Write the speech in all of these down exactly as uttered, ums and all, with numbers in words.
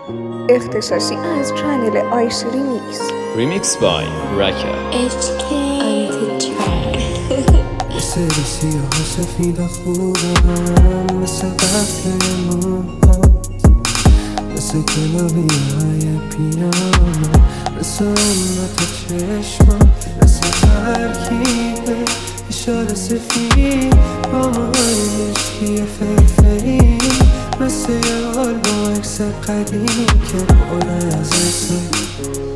اختصاصی از چنل آیس ریمیکس. ریمیکس بای راکر. اچ کی یه سری سیاه و سفید خوبم، مثل قفل موهات، مثل کلاوی های پیانو، مثل امت چشمان، مثل ترکیب اشاره سفید با موهای مشکی فرفری، مثل یه آلبوم عکس قدیمی که پر از اسم.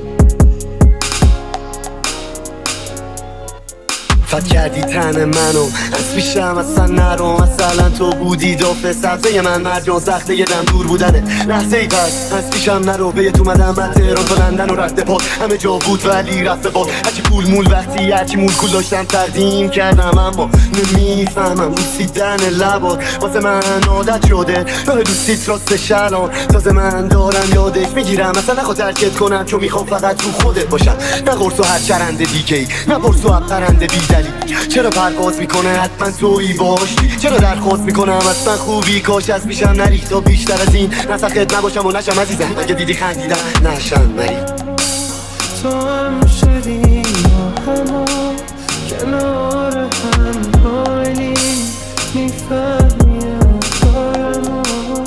فت کردی تن منو از پیشم اصلا نرو، مثلا تو بودی دفعه سبزه من، مرجان سخته یه دم دور بودنه لحظه ای پس از پیشم نرو. بهت اومدم من تهران تا لندن و رفته پاد، همه جا بود ولی رفته باد. هرچی پول مول وقتی هرچی مول کول داشتم تقدیم کردم، اما نمیفهمم بوسیدن لبات واسه من عادت شده. راه دوستیت راست شلان تازه من دارم یادش میگیرم، اصلا نخوا ترکت کنم چون میخوام فقط رو خودت باشم. نه قرص و هر چرنده دیگه ای، نه پرس و پرنده بیدلی. چرا پرواز میکنه حتما تویی باش، چرا درخواست میکنم اصلا خوبی کاش از پیشم نری تا بیشتر از این نسخت نباشم و نشم عزیزم. اگه دیدی خندیدم نشم مری. تو هم شدی ما همو کنار هم پایلی، میفهمی افکارمو.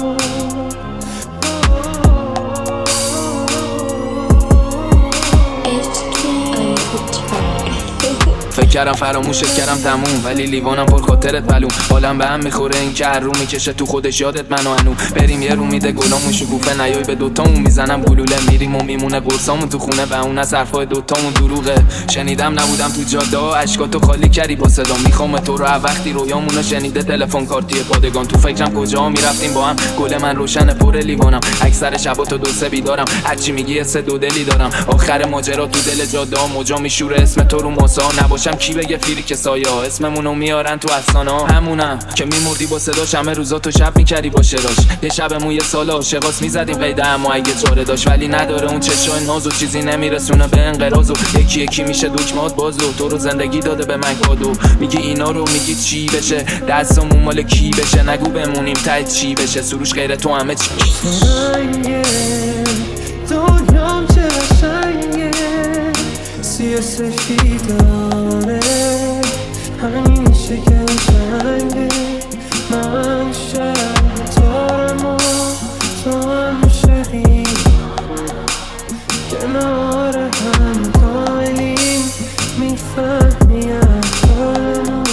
فکر کردم فراموشت کردم تموم، ولی لیوانم پر خاطرت بلوم. حالم به هم میخوره این که هر رو میکشه تو خودش یادت منو هنو. بریم یه رو میده گلامون شکوفه نیای به دوتامون میزنم گلوله، میریم و میمونه قرصامون تو خونه و اون از حرفای دوتامون دروغه. شنیدم نبودم تو جاده ها اشکاتو خالی کردی با صدا، میخوام تو رو وقتی رویامونو شنیده تلفن کارتی پادگان. تو فکرم کجا میرفتیم با هم، گل من روشن پر لیوانم، اکثر شبا تو دو سه بیدارم، هرچی میگی سه دو دلی دارم. آخر ماجرا تو دل جاده ها موجا میشوره اسم تو رو مسا، نباشم کی بگه فیری که سایه اسممونو میارن تو افسانه‌ها. همونم که میمردی با صداش، همه روزا تو شب میکردی با شراش. یه شبمون یه سال عاشقاس میزدیم قیده، اما اگه چاره داشت ولی نداره اون چشای ناز و چیزی نمیرسونه به انقراض. و یکی یکی میشه دکمات بازو، تو رو زندگی داده به من کادو. میگی اینا رو میگی چی بشه، دستمون مال کی بشه، نگو بمونیم ته چی بشه، سروش غیر تو همه چی سنگه دنیام چه قشنگه، سیاه سفیدانه همین شکنجنگه. من شب تارم و تو هم شدی کنار هم پایلیم، میفهمی افکارمو.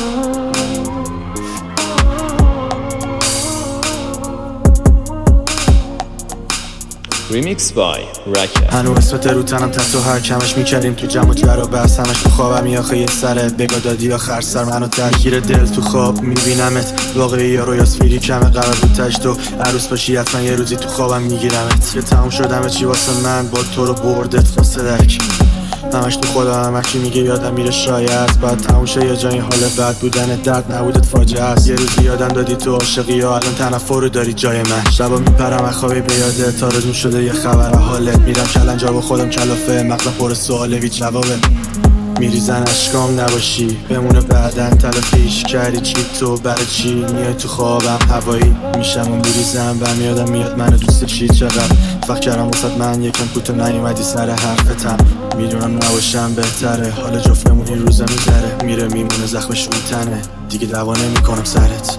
ریمیکس بای راکر. هنو اسمت رو تنم تحت هر کمش میکردیم تو جمع و جر و بحث، همش تو خوابم یا آخه یه سرت بگاه دادی یا خرسر منو ترکیر دل تو خواب میبینمت. واقعی یا رویاس فیری کمه قرار بود تشت و عروس باشی حتما یه روزی تو خوابم میگیرمت. یه تموم شدمه چی واسه من با تو رو بردت واسه درک، همش تو خودم هم هرکی میگه یادم میره شاید بعد تموم شه یه جایی حال بد بودن درد نبودت فاجعه است. یه روزی یادم دادی تو عاشقی و الان تنفر رو داری جای من. شبا میپرم از خوابی به یاده تا رزون شده یه خبر حالت، میرم کلنجا با خودم کلافه مغزم پر سواله بی جوابه. میریزن اشکام نباشی بمونه بعدن تلافیش کردی چی تو برای چی میای تو خوابم هوایی میشم و میریزم و میادم میاد منو دوست چی چقدر فکر کردم واسد من یکم کوتاه نیومدی سر حرفتم. میدونم نباشم بهتره حال جفتمون این روزا میذره، میره میمونه زخمش اون تنه دیگه دوا نمیکنم سرت.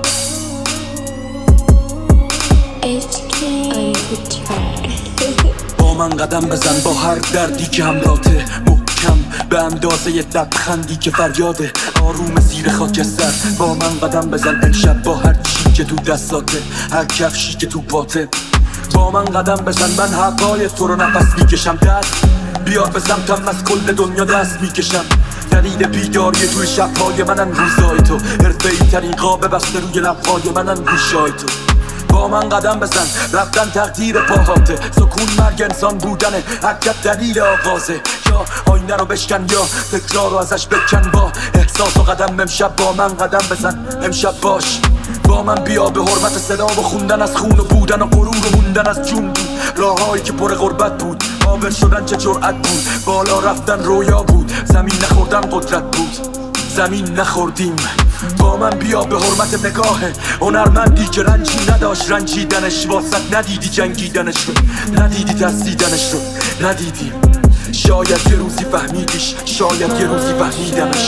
با من قدم بزن با هر دردی که همراته، محکم به اندازه یه لبخندی که فریاده، آروم زیر خاکستر. با من قدم بزن امشب با هر چی که تو دستاته، هر کفشی که تو پاته. با من قدم بزن من حقای تو رو نفس میکشم، دست بیا به سمتم از کل دنیا دست میکشم. دلیل بیداری توی شبهای منن روزای تو، حرفه‌ای ترین قاب بسته روی لبهای منن گوشای تو. با من قدم بزن رفتن تقدیر پاهاته، سکون مرگ انسان بودنه حرکت دلیل آغازه. یا آینه رو بشکن یا تکرار رو ازش بکن، با احساس و قدم امشب با من قدم بزن امشب باش. با من بیا به حرمت صدا و خوندن از خون و بودن و غرور و موندن از جون بود. راههایی که پر غربت بود، قابل شدن چه جرأت بود، بالا رفتن رویا بود، زمین نخوردن قدرت بود. زمین نخوردیم. با من بیا به حرمت نگاه هنرمندی که رنجی نداشت رنجیدنش، واسط ندیدی جنگیدنش رو، ندیدی ترسیدنش رو، ندیدیم. شاید یه روزی فهمیدیش، شاید یه روزی فهمیدمش.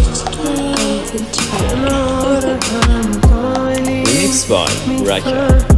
Remixed by Raka.